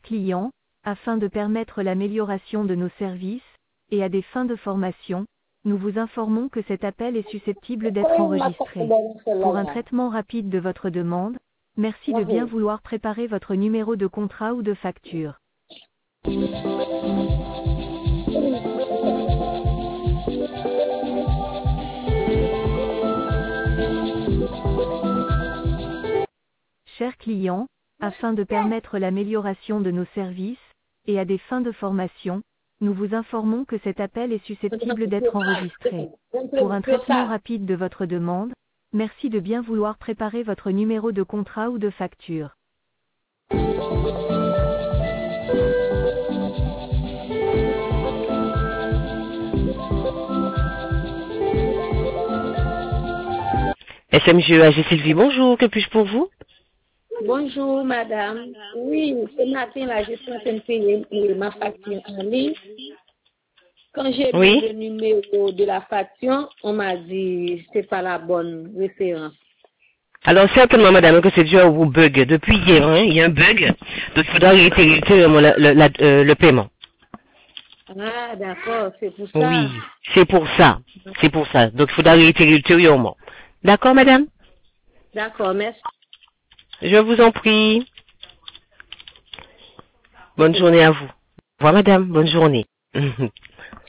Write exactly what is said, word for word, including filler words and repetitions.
client, afin de permettre l'amélioration de nos services, et à des fins de formation, nous vous informons que cet appel est susceptible d'être enregistré. Pour un traitement rapide de votre demande, merci de bien vouloir préparer votre numéro de contrat ou de facture. Chers clients, afin de permettre l'amélioration de nos services, et à des fins de formation, nous vous informons que cet appel est susceptible d'être enregistré. Pour un traitement rapide de votre demande, merci de bien vouloir préparer votre numéro de contrat ou de facture. S M G E A G Sylvie, bonjour, que puis-je pour vous? Bonjour madame. Oui, ce matin là, je suis en train de payer ma facture en ligne. Quand j'ai Oui. mis le numéro de la facture, on m'a dit c'est pas la bonne référence. Alors certainement madame que c'est dû au bug. Depuis hier, hein, il y a un bug, donc il faudra réitérer le, le, la- euh, le paiement. Ah d'accord, c'est pour ça. Oui, c'est pour ça. C'est pour ça. Donc il faudra réitérer ultérieurement. D'accord madame? D'accord, merci. Je vous en prie. Bonne journée à vous. Au revoir madame, bonne journée.